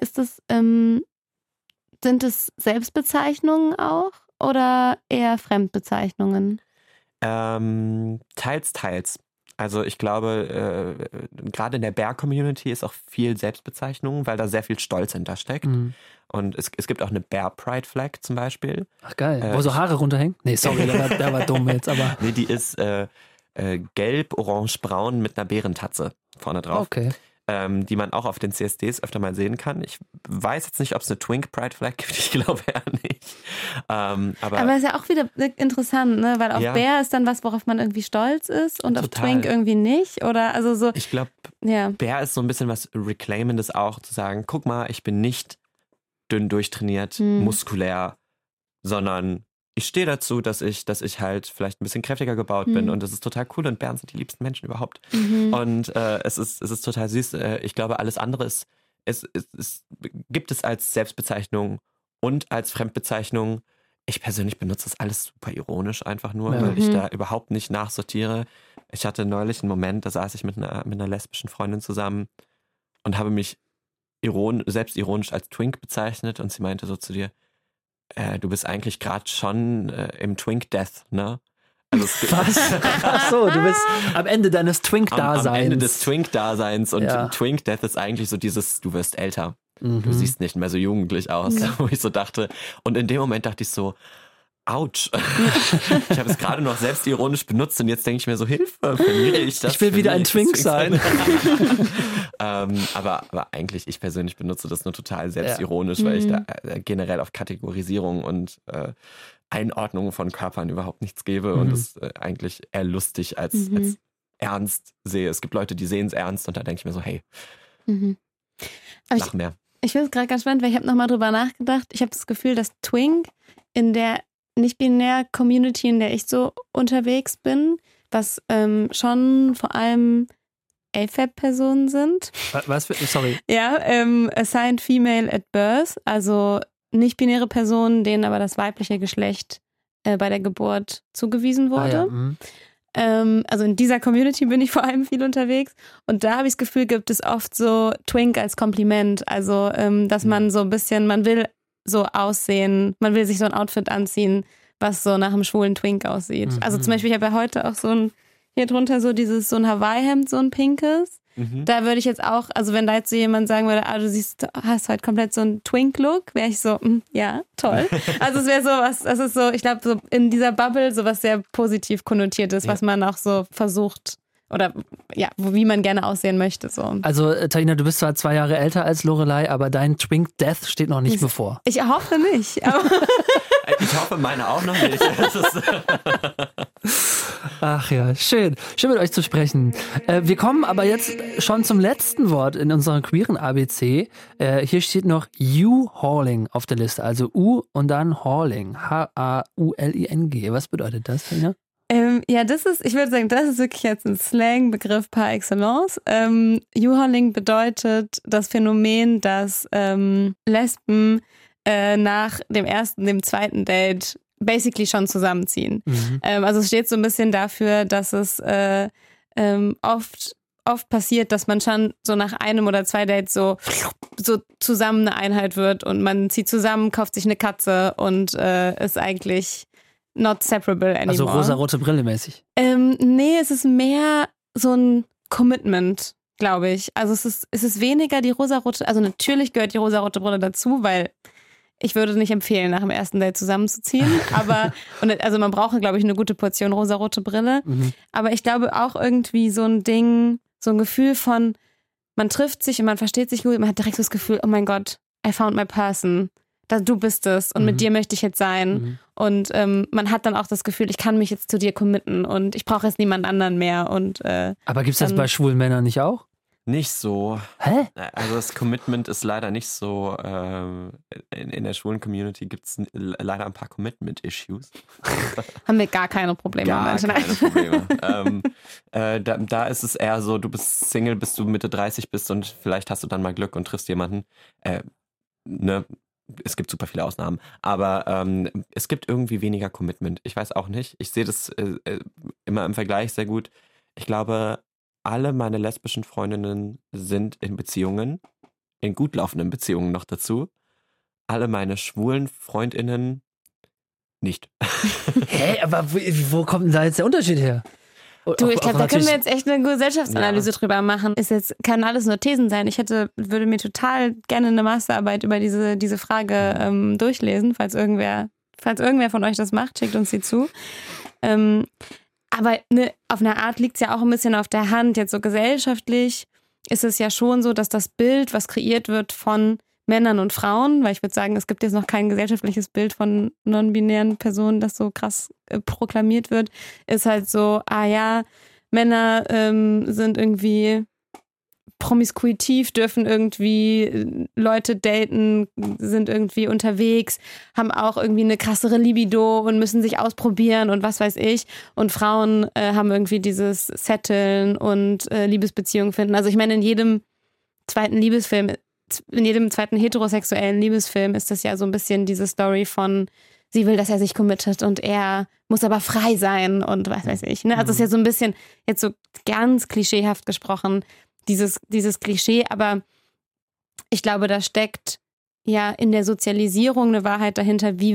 sind es Selbstbezeichnungen auch oder eher Fremdbezeichnungen? Teils, teils. Also ich glaube, gerade in der Bear-Community ist auch viel Selbstbezeichnung, weil da sehr viel Stolz hintersteckt. Mhm. Und es gibt auch eine Bear-Pride-Flag zum Beispiel. Ach geil, wo so Haare runterhängen? Nee, sorry, der war dumm jetzt, aber... Nee, die ist gelb, orange, braun mit einer Bärentatze vorne drauf. Okay. Die man auch auf den CSDs öfter mal sehen kann. Ich weiß jetzt nicht, ob es eine Twink Pride Flag gibt. Ich glaube eher nicht. Aber ist ja auch wieder interessant, ne? Weil auf Bär ist dann was, worauf man irgendwie stolz ist und auf Twink irgendwie nicht. Oder also so. Ich glaube, Bär ist so ein bisschen was Reclaimendes auch, zu sagen, guck mal, ich bin nicht dünn durchtrainiert, muskulär, sondern ich stehe dazu, dass ich halt vielleicht ein bisschen kräftiger gebaut bin und das ist total cool und Bären sind die liebsten Menschen überhaupt. Und es ist total süß. Ich glaube, alles andere gibt es als Selbstbezeichnung und als Fremdbezeichnung. Ich persönlich benutze das alles super ironisch einfach nur, weil ich da überhaupt nicht nachsortiere. Ich hatte neulich einen Moment, da saß ich mit einer lesbischen Freundin zusammen und habe mich selbstironisch als Twink bezeichnet und sie meinte so zu dir, du bist eigentlich gerade schon im Twink-Death, ne? Also was? Ach so, du bist am Ende deines Twink-Daseins. Am Ende des Twink-Daseins und Twink-Death ist eigentlich so dieses, du wirst älter. Du siehst nicht mehr so jugendlich aus, wo ich so dachte. Und in dem Moment dachte ich so, ouch. Ich habe es gerade noch selbstironisch benutzt und jetzt denke ich mir so, Hilfe, verliere ich das? Ich will wieder ein Twink sein. Aber eigentlich, ich persönlich benutze das nur total selbstironisch, weil ich da generell auf Kategorisierung und Einordnung von Körpern überhaupt nichts gebe und es eigentlich eher lustig als ernst sehe. Es gibt Leute, die sehen es ernst und da denke ich mir so, hey, lach mehr. Ich finde es gerade ganz spannend, weil ich habe nochmal drüber nachgedacht. Ich habe das Gefühl, dass Twink in der Nicht-binär-Community, in der ich so unterwegs bin, was schon vor allem AFAB-Personen sind. Was für, sorry. Ja, assigned female at birth, also nicht-binäre Personen, denen aber das weibliche Geschlecht bei der Geburt zugewiesen wurde. Also in dieser Community bin ich vor allem viel unterwegs und da habe ich das Gefühl, gibt es oft so Twink als Kompliment, also dass man so ein bisschen, man will so aussehen, man will sich so ein Outfit anziehen, was so nach einem schwulen Twink aussieht. Also zum Beispiel, ich habe ja heute auch so ein, hier drunter so ein Hawaii-Hemd, so ein pinkes. Da würde ich jetzt auch, also wenn da jetzt so jemand sagen würde, du hast heute komplett so einen Twink-Look, wäre ich so, ja, toll. Also es wäre sowas, das ist so, ich glaube, so in dieser Bubble sowas sehr positiv konnotiert ist, was man auch so versucht oder ja, wie man gerne aussehen möchte. So. Also Talina, du bist zwar 2 Jahre älter als Lorelei, aber dein Twink-Death steht noch nicht bevor. Ich hoffe nicht. Aber ich hoffe, meine auch noch nicht. Ach ja, schön. Schön mit euch zu sprechen. Wir kommen aber jetzt schon zum letzten Wort in unserem queeren ABC. Hier steht noch U-Hauling auf der Liste. Also U und dann Hauling. H-A-U-L-I-N-G. Was bedeutet das, Talina? Ja, ich würde sagen, das ist wirklich jetzt ein Slang-Begriff par excellence. U-Hauling bedeutet das Phänomen, dass Lesben nach dem ersten, dem zweiten Date basically schon zusammenziehen. Also es steht so ein bisschen dafür, dass es oft passiert, dass man schon so nach einem oder 2 Dates so zusammen eine Einheit wird und man zieht zusammen, kauft sich eine Katze und ist eigentlich not separable anymore. Also rosa-rote Brille mäßig. Nee, es ist mehr so ein Commitment, glaube ich. Also es ist weniger die rosarote, also natürlich gehört die rosarote Brille dazu, weil ich würde nicht empfehlen, nach dem ersten Date zusammenzuziehen, aber also man braucht, glaube ich, eine gute Portion rosarote Brille. Aber ich glaube auch irgendwie so ein Ding, so ein Gefühl von, man trifft sich und man versteht sich gut, man hat direkt so das Gefühl, oh mein Gott, I found my person. Du bist es und mit dir möchte ich jetzt sein. Und man hat dann auch das Gefühl, ich kann mich jetzt zu dir committen und ich brauche jetzt niemand anderen mehr. Aber gibt es das bei schwulen Männern nicht auch? Nicht so. Hä? Also das Commitment ist leider nicht so. In der schwulen Community gibt es leider ein paar Commitment-Issues. Haben wir gar keine Probleme. Gar keine Probleme. Da ist es eher so, du bist Single, bis du Mitte 30 bist und vielleicht hast du dann mal Glück und triffst jemanden. Es gibt super viele Ausnahmen, aber es gibt irgendwie weniger Commitment. Ich weiß auch nicht. Ich sehe das immer im Vergleich sehr gut. Ich glaube, alle meine lesbischen Freundinnen sind in Beziehungen, in gut laufenden Beziehungen noch dazu. Alle meine schwulen Freundinnen nicht. Hä, aber wo kommt denn da jetzt der Unterschied her? Du, ich glaube, da können wir jetzt echt eine Gesellschaftsanalyse drüber machen. Kann alles nur Thesen sein. Ich würde mir total gerne eine Masterarbeit über diese Frage durchlesen, falls irgendwer von euch das macht, schickt uns die zu. Aber auf eine Art liegt es ja auch ein bisschen auf der Hand. Jetzt so gesellschaftlich ist es ja schon so, dass das Bild, was kreiert wird von Männern und Frauen, weil ich würde sagen, es gibt jetzt noch kein gesellschaftliches Bild von non-binären Personen, das so krass proklamiert wird, ist halt so, Männer sind irgendwie promiskuitiv, dürfen irgendwie Leute daten, sind irgendwie unterwegs, haben auch irgendwie eine krassere Libido und müssen sich ausprobieren und was weiß ich. Und Frauen haben irgendwie dieses Setteln und Liebesbeziehungen finden. Also ich meine, in jedem zweiten heterosexuellen Liebesfilm ist das ja so ein bisschen diese Story von, sie will, dass er sich committet und er muss aber frei sein und was weiß ich. Ne? Also es ist ja so ein bisschen, jetzt so ganz klischeehaft gesprochen, dieses Klischee, aber ich glaube, da steckt ja in der Sozialisierung eine Wahrheit dahinter, wie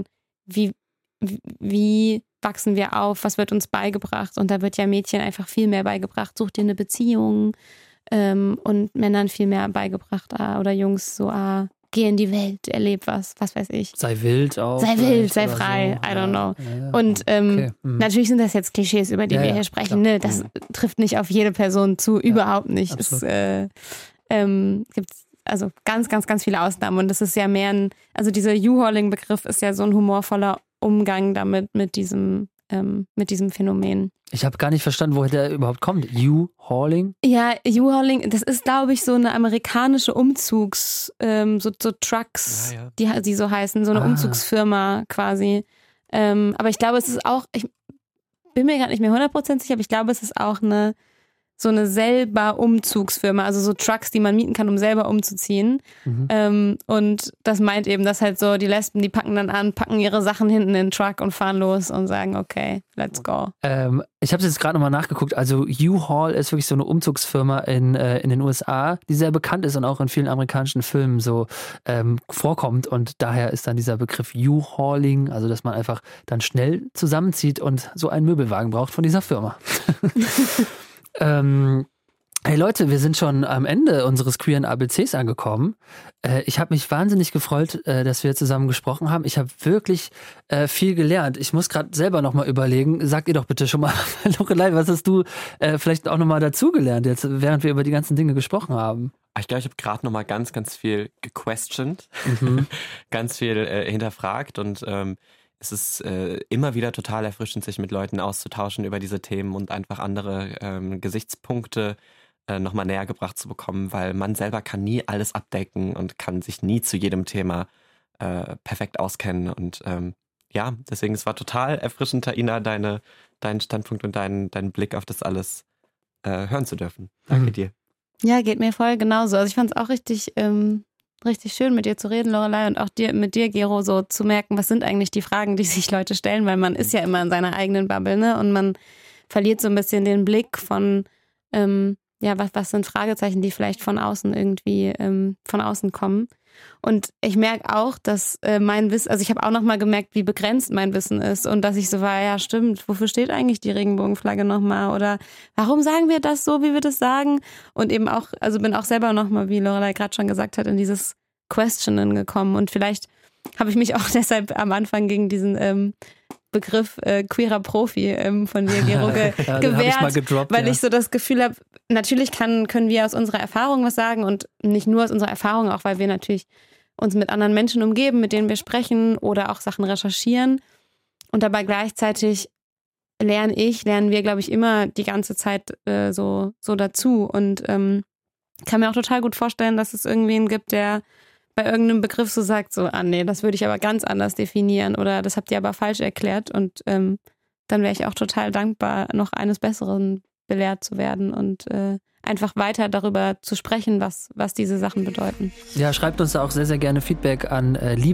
wachsen wir auf, was wird uns beigebracht, und da wird ja Mädchen einfach viel mehr beigebracht, such dir eine Beziehung, und Männern viel mehr beigebracht, oder Jungs so, geh in die Welt, erleb was weiß ich. Sei wild auch. Sei wild, sei frei, so. I don't know. Ja. Und natürlich sind das jetzt Klischees, über die wir hier sprechen. Ne? Das trifft nicht auf jede Person zu, überhaupt nicht. Es gibt also ganz, ganz, ganz viele Ausnahmen. Und das ist ja mehr also dieser U-Hauling-Begriff ist ja so ein humorvoller Umgang damit, mit diesem Phänomen. Ich habe gar nicht verstanden, woher der überhaupt kommt. U-Hauling? Ja, U-Hauling, das ist, glaube ich, so eine amerikanische so Trucks, die so heißen, so eine Umzugsfirma quasi. Aber ich glaube, es ist auch, ich bin mir gerade nicht mehr 100% sicher, aber ich glaube, es ist auch so eine selber Umzugsfirma, also so Trucks, die man mieten kann, um selber umzuziehen. Und das meint eben, dass halt so die Lesben, die packen dann an, packen ihre Sachen hinten in den Truck und fahren los und sagen, okay, let's go. Ich habe es jetzt gerade nochmal nachgeguckt, also U-Haul ist wirklich so eine Umzugsfirma in den USA, die sehr bekannt ist und auch in vielen amerikanischen Filmen so vorkommt und daher ist dann dieser Begriff U-Hauling, also dass man einfach dann schnell zusammenzieht und so einen Möbelwagen braucht von dieser Firma. Hey Leute, wir sind schon am Ende unseres queeren ABCs angekommen. Ich habe mich wahnsinnig gefreut, dass wir zusammen gesprochen haben. Ich habe wirklich viel gelernt. Ich muss gerade selber nochmal überlegen. Sagt ihr doch bitte schon mal, Lorelei, was hast du vielleicht auch nochmal dazugelernt, jetzt während wir über die ganzen Dinge gesprochen haben? Ich glaube, ich habe gerade nochmal ganz, ganz viel gequestioned, ganz viel hinterfragt und es ist immer wieder total erfrischend, sich mit Leuten auszutauschen über diese Themen und einfach andere Gesichtspunkte nochmal näher gebracht zu bekommen, weil man selber kann nie alles abdecken und kann sich nie zu jedem Thema perfekt auskennen. Und ja, deswegen, es war total erfrischend, Taina, deinen Standpunkt und deinen Blick auf das alles hören zu dürfen. Danke dir. Ja, geht mir voll genauso. Also ich fand es auch richtig schön, mit dir zu reden, Lorelei, und auch mit dir, Gero, so zu merken, was sind eigentlich die Fragen, die sich Leute stellen, weil man ist ja immer in seiner eigenen Bubble, ne? Und man verliert so ein bisschen den Blick von, was sind Fragezeichen, die vielleicht von außen irgendwie von außen kommen. Und ich merke auch, dass mein Wissen, also ich habe auch nochmal gemerkt, wie begrenzt mein Wissen ist und dass ich so war, ja stimmt, wofür steht eigentlich die Regenbogenflagge nochmal oder warum sagen wir das so, wie wir das sagen? Und eben auch, also bin auch selber nochmal, wie Lorelei gerade schon gesagt hat, in dieses Questionen gekommen und vielleicht habe ich mich auch deshalb am Anfang gegen diesen Begriff queerer Profi von dir, Gero, gewehrt, weil ich so das Gefühl habe, natürlich können wir aus unserer Erfahrung was sagen und nicht nur aus unserer Erfahrung, auch weil wir natürlich uns mit anderen Menschen umgeben, mit denen wir sprechen oder auch Sachen recherchieren und dabei gleichzeitig lernen wir, glaube ich, immer die ganze Zeit so dazu und kann mir auch total gut vorstellen, dass es irgendwen gibt, der bei irgendeinem Begriff so sagt, so, nee, das würde ich aber ganz anders definieren oder das habt ihr aber falsch erklärt und dann wäre ich auch total dankbar, noch eines Besseren belehrt zu werden und einfach weiter darüber zu sprechen, was diese Sachen bedeuten. Ja, schreibt uns da auch sehr, sehr gerne Feedback an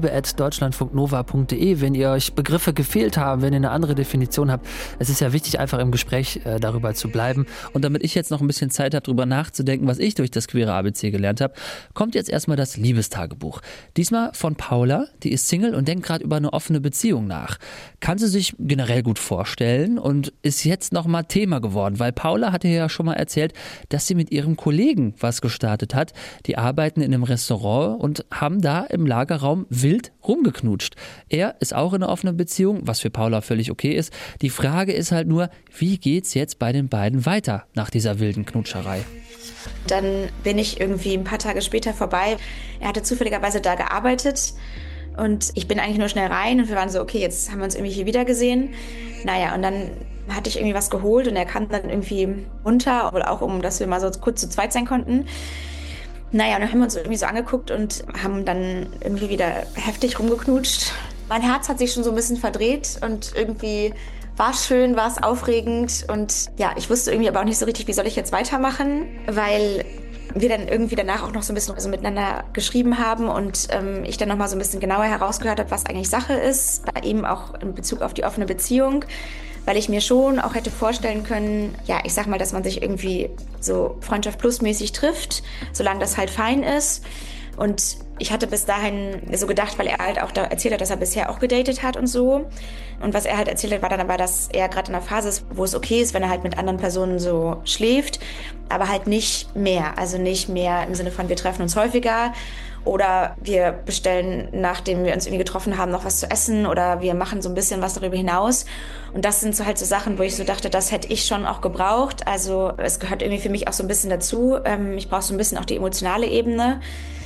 liebe@deutschlandfunknova.de, wenn ihr euch Begriffe gefehlt haben, wenn ihr eine andere Definition habt. Es ist ja wichtig, einfach im Gespräch darüber zu bleiben. Und damit ich jetzt noch ein bisschen Zeit habe, darüber nachzudenken, was ich durch das queere ABC gelernt habe, kommt jetzt erstmal das Liebestagebuch. Diesmal von Paula, die ist Single und denkt gerade über eine offene Beziehung nach. Kann sie sich generell gut vorstellen und ist jetzt nochmal Thema geworden, weil Paula hatte ja schon mal erzählt, dass sie mit ihrem Kollegen was gestartet hat. Die arbeiten in einem Restaurant und haben da im Lagerraum wild rumgeknutscht. Er ist auch in einer offenen Beziehung, was für Paula völlig okay ist. Die Frage ist halt nur, wie geht's jetzt bei den beiden weiter nach dieser wilden Knutscherei? Dann bin ich irgendwie ein paar Tage später vorbei. Er hatte zufälligerweise da gearbeitet und ich bin eigentlich nur schnell rein und wir waren so, okay, jetzt haben wir uns irgendwie hier wieder gesehen. Naja, und dann hatte ich irgendwie was geholt und er kam dann irgendwie runter, wohl auch dass wir mal so kurz zu zweit sein konnten. Naja, und dann haben wir uns irgendwie so angeguckt und haben dann irgendwie wieder heftig rumgeknutscht. Mein Herz hat sich schon so ein bisschen verdreht und irgendwie war es schön, war es aufregend und ja, ich wusste irgendwie aber auch nicht so richtig, wie soll ich jetzt weitermachen, weil wir dann irgendwie danach auch noch so ein bisschen so miteinander geschrieben haben und ich dann nochmal so ein bisschen genauer herausgehört habe, was eigentlich Sache ist, bei ihm auch in Bezug auf die offene Beziehung, weil ich mir schon auch hätte vorstellen können, ja, ich sag mal, dass man sich irgendwie so Freundschaft plus mäßig trifft, solange das halt fein ist. Und ich hatte bis dahin so gedacht, weil er halt auch da erzählt hat, dass er bisher auch gedatet hat und so. Und was er halt erzählt hat, war dann aber, dass er gerade in einer Phase ist, wo es okay ist, wenn er halt mit anderen Personen so schläft, aber halt nicht mehr. Also nicht mehr im Sinne von, wir treffen uns häufiger oder wir bestellen, nachdem wir uns irgendwie getroffen haben, noch was zu essen oder wir machen so ein bisschen was darüber hinaus. Und das sind so halt so Sachen, wo ich so dachte, das hätte ich schon auch gebraucht. Also es gehört irgendwie für mich auch so ein bisschen dazu. Ich brauche so ein bisschen auch die emotionale Ebene.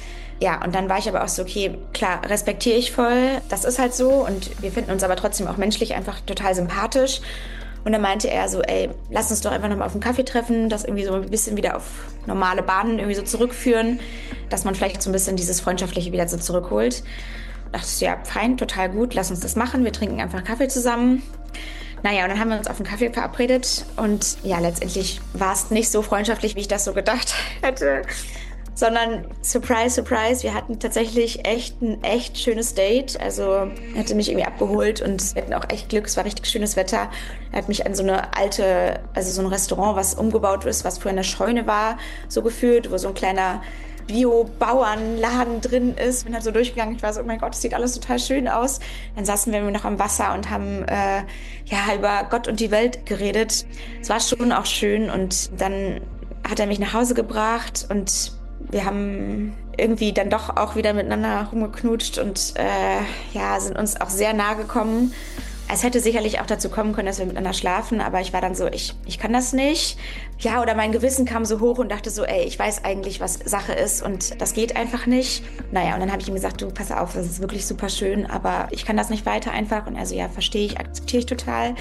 Ja, und dann war ich aber auch so, okay, klar, respektiere ich voll, das ist halt so und wir finden uns aber trotzdem auch menschlich einfach total sympathisch. Und dann meinte er so, ey, lass uns doch einfach nochmal auf einen Kaffee treffen, das irgendwie so ein bisschen wieder auf normale Bahnen irgendwie so zurückführen, dass man vielleicht so ein bisschen dieses Freundschaftliche wieder so zurückholt. Da dachte ich, ja, fein, total gut, lass uns das machen, wir trinken einfach einen Kaffee zusammen. Naja, und dann haben wir uns auf einen Kaffee verabredet und ja, letztendlich war es nicht so freundschaftlich, wie ich das so gedacht hätte, sondern surprise, surprise, wir hatten tatsächlich ein echt schönes Date. Also er hatte mich irgendwie abgeholt und wir hatten auch echt Glück, es war richtig schönes Wetter. Er hat mich an so eine alte, also so ein Restaurant, was umgebaut ist, was früher eine Scheune war, so geführt, wo so ein kleiner Bio-Bauernladen drin ist. Bin halt so durchgegangen, ich war so, oh mein Gott, das sieht alles total schön aus. Dann saßen wir noch am Wasser und haben über Gott und die Welt geredet. Es war schon auch schön und dann hat er mich nach Hause gebracht und wir haben irgendwie dann doch auch wieder miteinander rumgeknutscht und sind uns auch sehr nahe gekommen. Es hätte sicherlich auch dazu kommen können, dass wir miteinander schlafen, aber ich war dann so, ich kann das nicht. Ja, oder mein Gewissen kam so hoch und dachte so, ich weiß eigentlich, was Sache ist und das geht einfach nicht. Naja, und dann habe ich ihm gesagt, du, pass auf, das ist wirklich super schön, aber ich kann das nicht weiter einfach. Und also, ja, verstehe ich, akzeptiere ich total.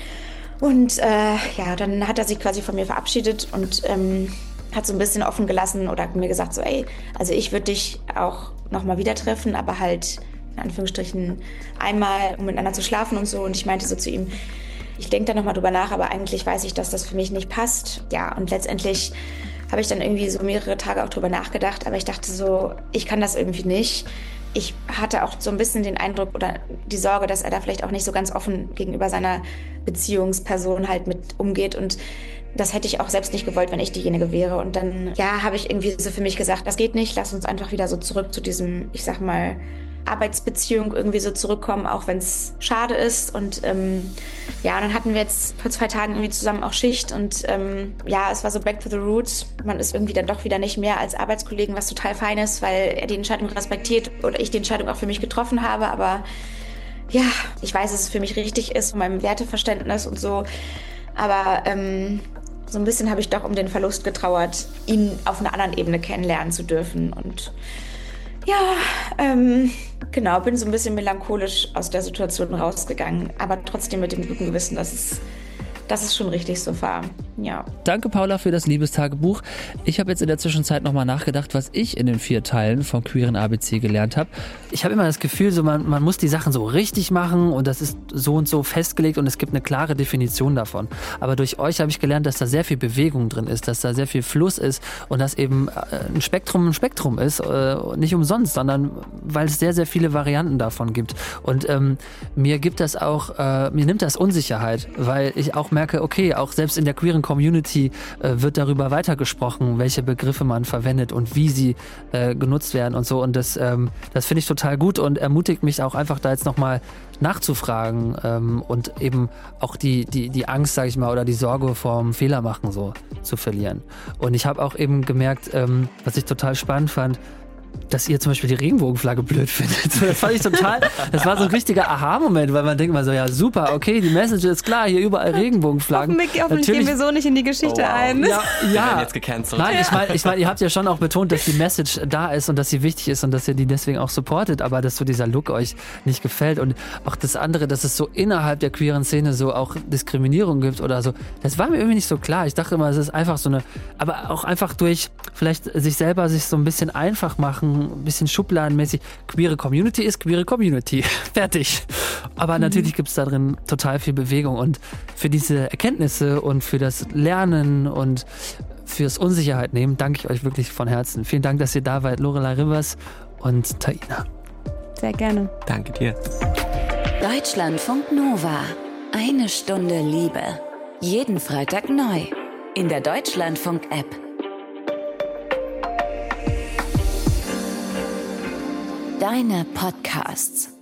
Und dann hat er sich quasi von mir verabschiedet und hat so ein bisschen offen gelassen oder mir gesagt so, also ich würde dich auch nochmal wieder treffen, aber halt in Anführungsstrichen einmal, um miteinander zu schlafen und so. Und ich meinte so zu ihm, ich denke da nochmal drüber nach, aber eigentlich weiß ich, dass das für mich nicht passt. Ja, und letztendlich habe ich dann irgendwie so mehrere Tage auch drüber nachgedacht, aber ich dachte so, ich kann das irgendwie nicht. Ich hatte auch so ein bisschen den Eindruck oder die Sorge, dass er da vielleicht auch nicht so ganz offen gegenüber seiner Beziehungsperson halt mit umgeht und das hätte ich auch selbst nicht gewollt, wenn ich diejenige wäre. Und dann, habe ich irgendwie so für mich gesagt, das geht nicht, lass uns einfach wieder so zurück zu diesem, ich sag mal, Arbeitsbeziehung irgendwie so zurückkommen, auch wenn es schade ist. Und dann hatten wir jetzt vor 2 Tagen irgendwie zusammen auch Schicht und es war so back to the roots. Man ist irgendwie dann doch wieder nicht mehr als Arbeitskollegen, was total fein ist, weil er die Entscheidung respektiert oder ich die Entscheidung auch für mich getroffen habe. Aber ja, ich weiß, dass es für mich richtig ist, von meinem Werteverständnis und so. Aber so ein bisschen habe ich doch um den Verlust getrauert, ihn auf einer anderen Ebene kennenlernen zu dürfen. Und bin so ein bisschen melancholisch aus der Situation rausgegangen, aber trotzdem mit dem guten Gewissen, dass es schon richtig so war. Ja. Danke, Paula, für das Liebestagebuch. Ich habe jetzt in der Zwischenzeit nochmal nachgedacht, was ich in den 4 Teilen vom queeren ABC gelernt habe. Ich habe immer das Gefühl, so man muss die Sachen so richtig machen und das ist so und so festgelegt und es gibt eine klare Definition davon. Aber durch euch habe ich gelernt, dass da sehr viel Bewegung drin ist, dass da sehr viel Fluss ist und dass eben ein Spektrum ist. Nicht umsonst, sondern weil es sehr, sehr viele Varianten davon gibt. Und mir nimmt das Unsicherheit, weil ich auch merke, okay, auch selbst in der queeren Community wird darüber weitergesprochen, welche Begriffe man verwendet und wie sie genutzt werden und so. Und das finde ich total gut und ermutigt mich auch einfach da jetzt nochmal nachzufragen und eben auch die Angst, sage ich mal, oder die Sorge vorm Fehlermachen so zu verlieren. Und ich habe auch eben gemerkt, was ich total spannend fand, dass ihr zum Beispiel die Regenbogenflagge blöd findet. Das fand ich total, das war so ein richtiger Aha-Moment, weil man denkt mal so, ja super, okay, die Message ist klar, hier überall Regenbogenflaggen. Hoffentlich gehen wir so nicht in die Geschichte ein. Ja. Wir werden jetzt gecancelt. Nein, ich meine, ihr habt ja schon auch betont, dass die Message da ist und dass sie wichtig ist und dass ihr die deswegen auch supportet, aber dass so dieser Look euch nicht gefällt und auch das andere, dass es so innerhalb der queeren Szene so auch Diskriminierung gibt oder so, das war mir irgendwie nicht so klar. Ich dachte immer, es ist einfach so aber auch einfach durch vielleicht sich selber so ein bisschen einfach machen, ein bisschen schubladenmäßig. Queere Community ist queere Community. Fertig. Aber natürlich gibt es da drin total viel Bewegung und für diese Erkenntnisse und für das Lernen und fürs Unsicherheit nehmen, danke ich euch wirklich von Herzen. Vielen Dank, dass ihr da wart, Lorelei Rivers und Taina. Sehr gerne. Danke dir. Deutschlandfunk Nova. 1 Stunde Liebe. Jeden Freitag neu. In der Deutschlandfunk-App. Deine Podcasts.